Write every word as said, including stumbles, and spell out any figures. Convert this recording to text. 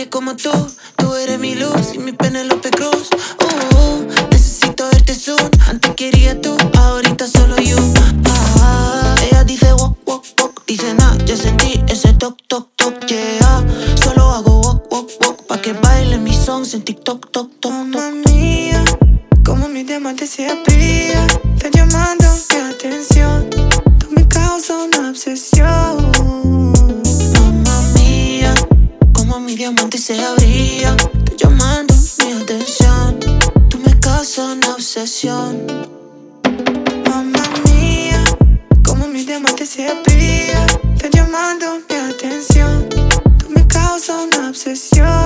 nadie como tú. Tú eres mi luz y mi Penélope Cruz. Uh, uh, necesito verte soon. Antes quería tú, ahorita solo you. Ah, ella dice walk, walk, walk. Dice nah, yo sentí ese toc, toc, toc, yeah. Solo hago walk, walk, walk pa' que baile mis songs en TikTok, toc, toc, toc. Mamma mía, como mi diamante se abría, está llamando mi atención. Tú me causas una obsesión. Mamma mía, como mi diamante se abría, está llamando mi atención. Tú me causas una obsesión. Mamma mía, como mi diamante se abría, está llamando mi atención. Tú me causas una obsesión.